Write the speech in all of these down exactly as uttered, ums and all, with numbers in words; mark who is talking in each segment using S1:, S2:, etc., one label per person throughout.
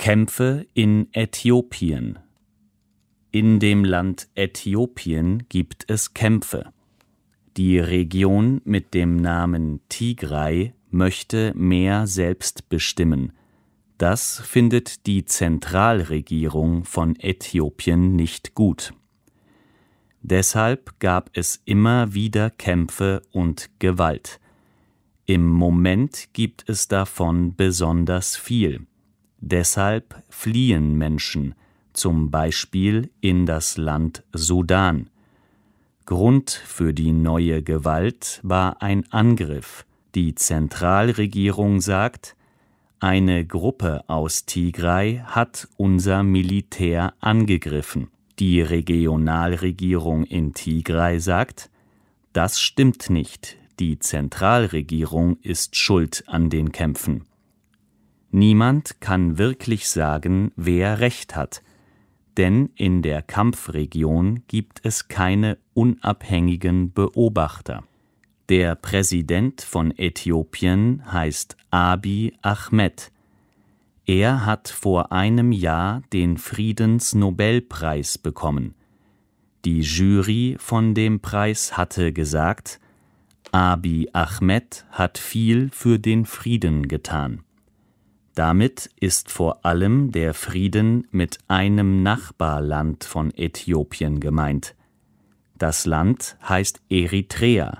S1: Kämpfe in Äthiopien. In dem Land Äthiopien gibt es Kämpfe. Die Region mit dem Namen Tigray möchte mehr selbst bestimmen. Das findet die Zentralregierung von Äthiopien nicht gut. Deshalb gab es immer wieder Kämpfe und Gewalt. Im Moment gibt es davon besonders viel. Deshalb fliehen Menschen, zum Beispiel in das Land Sudan. Grund für die neue Gewalt war ein Angriff. Die Zentralregierung sagt, eine Gruppe aus Tigray hat unser Militär angegriffen. Die Regionalregierung in Tigray sagt, das stimmt nicht, die Zentralregierung ist schuld an den Kämpfen. Niemand kann wirklich sagen, wer Recht hat, denn in der Kampfregion gibt es keine unabhängigen Beobachter. Der Präsident von Äthiopien heißt Abiy Ahmed. Er hat vor einem Jahr den Friedensnobelpreis bekommen. Die Jury von dem Preis hatte gesagt, Abiy Ahmed hat viel für den Frieden getan. Damit ist vor allem der Frieden mit einem Nachbarland von Äthiopien gemeint. Das Land heißt Eritrea.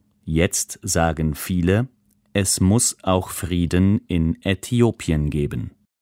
S1: Jetzt sagen viele, es muss auch Frieden in Äthiopien geben.